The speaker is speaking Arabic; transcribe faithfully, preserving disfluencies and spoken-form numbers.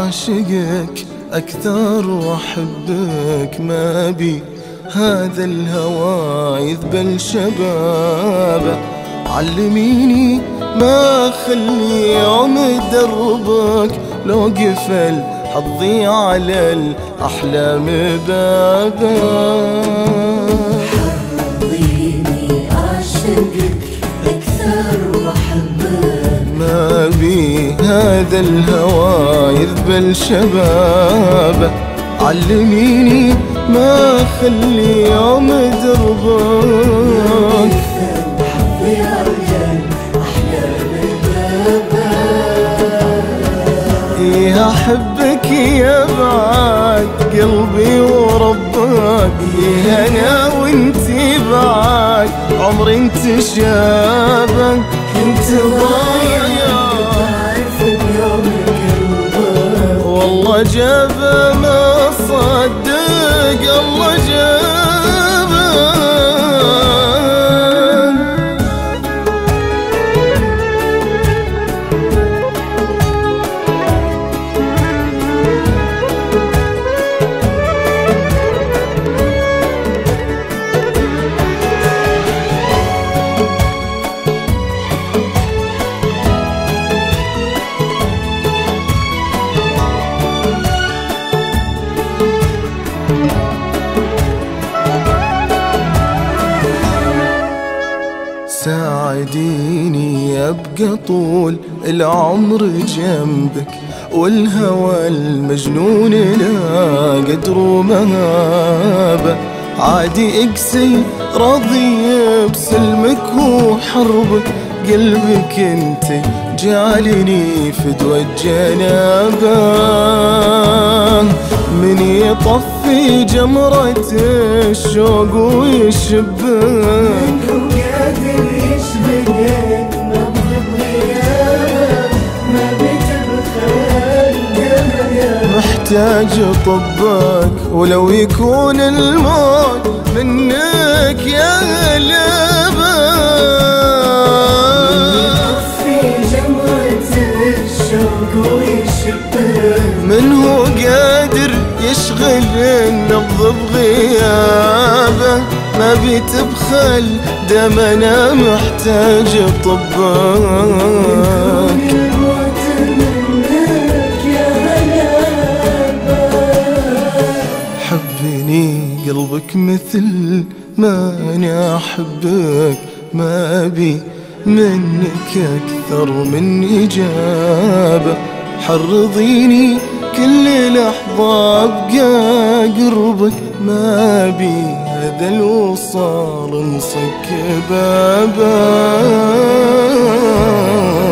أعشقك أكثر وأحبك، ما بي هذا الهوى يذبل شبابه. علميني ما خلي يوم دربك، لو قفل حظي على الأحلام بابه. حظيني أعشقك أكثر وأحبك، ما بي هذا الهوى يذبل شبابه. علميني ما خلي يوم دربك، حظي على الأحلام بابه. إيه أحبك يا بعد قلبي وربك، إيه أنا وانتي بعد عمري انتشابك. كنت ضايع والله جابه ما صدق، الله جابه. ساعديني أبقى طول العمر جنبك، والهوى المجنون لا قدر مهابة. عادي اقسي راضي بسلمك وحربك، قلبك انت جعلني فدوى الجنابة. من يطفي جمرة الشوق ويشبك، محتاج طبك ولو يكون الموت منك يا غلابة. من هو قادر يشغل النبض بغيابه، ما بتبخل دام انا محتاج طبك. حبني قلبك مثل ما انا احبك، ما ابي منك اكثر من اجابه. حرضيني كل لحظه ابقى قربك، ما بي هذا الوصال نصك بابه.